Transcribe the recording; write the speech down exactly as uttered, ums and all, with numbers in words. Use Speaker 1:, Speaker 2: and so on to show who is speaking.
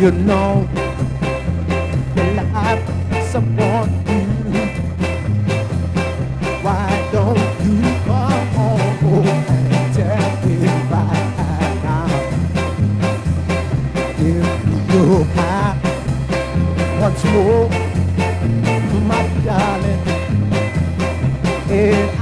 Speaker 1: you know your life someone new. Why don't you come home and tell me right now? If you have once more, my darling, and